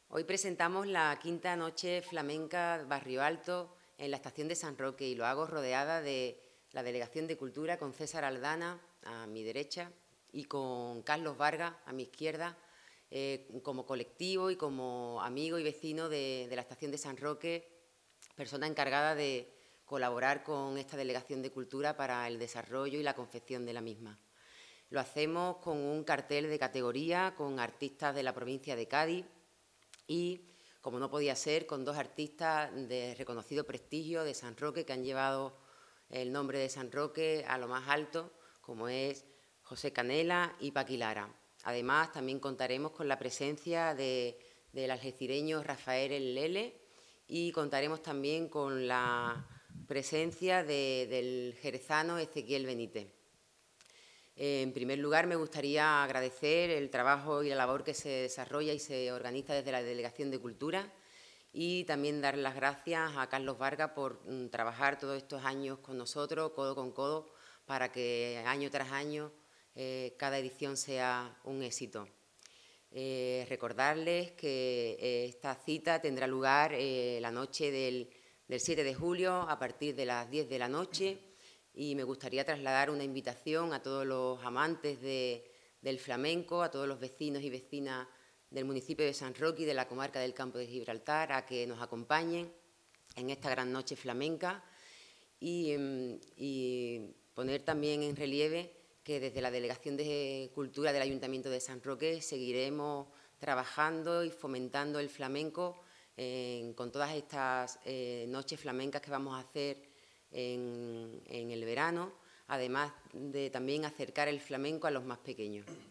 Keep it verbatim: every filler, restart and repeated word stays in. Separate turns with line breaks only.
Hoy presentamos la quinta noche flamenca Barrio Alto en la estación de San Roque y lo hago rodeada de la Delegación de Cultura con César Aldana a mi derecha y con Carlos Vargas a mi izquierda, eh, como colectivo y como amigo y vecino de, de la estación de San Roque, persona encargada de colaborar con esta Delegación de Cultura para el desarrollo y la confección de la misma. Lo hacemos con un cartel de categoría, con artistas de la provincia de Cádiz y, como no podía ser, con dos artistas de reconocido prestigio de San Roque que han llevado el nombre de San Roque a lo más alto, como es José Canela y Paqui Lara. Además, también contaremos con la presencia de, del algecireño Rafael El Lele y contaremos también con la presencia de, del jerezano Ezequiel Benítez. En primer lugar, me gustaría agradecer el trabajo y la labor que se desarrolla y se organiza desde la Delegación de Cultura y también dar las gracias a Carlos Vargas por mm, trabajar todos estos años con nosotros, codo con codo, para que año tras año eh, cada edición sea un éxito. Eh, recordarles que eh, esta cita tendrá lugar eh, la noche del, del siete de julio a partir de las diez de la noche. Y me gustaría trasladar una invitación a todos los amantes de, del flamenco, a todos los vecinos y vecinas del municipio de San Roque y de la comarca del Campo de Gibraltar a que nos acompañen en esta gran noche flamenca y, y poner también en relieve que desde la Delegación de Cultura del Ayuntamiento de San Roque seguiremos trabajando y fomentando el flamenco eh, con todas estas eh, noches flamencas que vamos a hacer En, en el verano, además de también acercar el flamenco a los más pequeños.